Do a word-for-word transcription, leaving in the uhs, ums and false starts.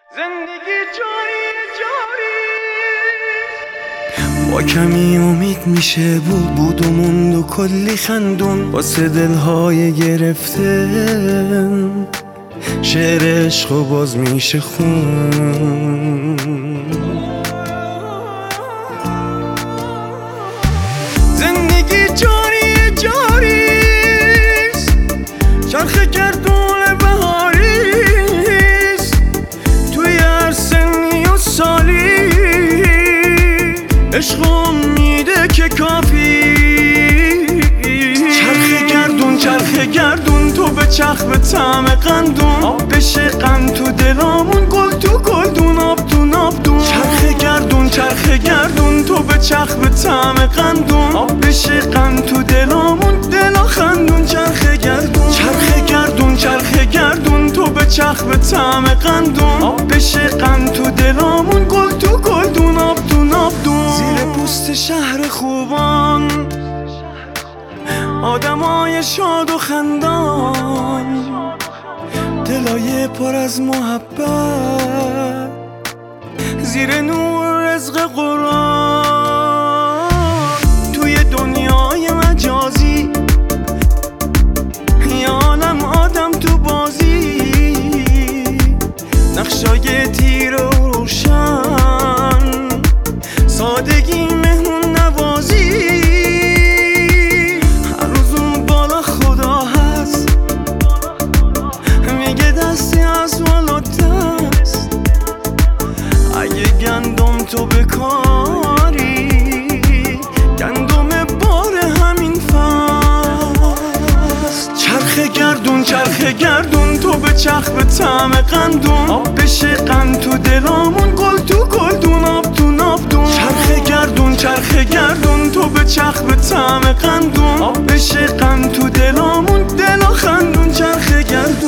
زندگی جاری جاری با کمی امید میشه بود بود و موند و کلی خندون واسه دلهای گرفته شعر عشق و باز میشه خون. زندگی جاری جاریست چرخ گردون بهاریست توی هر سنی و سالی عشق امیده که کافی چرخ گردون چرخ گردون تو به چرخ به طعم قندون آب بشه قند تو دلامون گل تو گلدون آب تو نابدون چرخ گردون چرخ گردون تو به چرخ به طعم قندون آب بشه قند تو دلامون دلا خندون چرخ گردون چرخ گردون چرخ گردون تو به چرخ به طعم قندون آب بشه قند تو دلامون گل تو گلدون آب تو نابدون زیر پوست شهر خوبان آدمای شاد و خندان دلای پر از محبت زیر نور رزق قرآن توی دنیای مجازی یه عالم آدم تو بازی نقشای تیر و روشن سادگی مهمون نوازی گندم تو بکاری گندم بار همین فصل چرخ گردون چرخ گردون تو به چرخ به طعم قندون آب بشه قند تو دلامون گل تو گلدون آب تو نابدون چرخ گردون چرخ گردون تو به چرخ به طعم قندون آب بشه قند تو دلامون دلا خندون چرخ گردون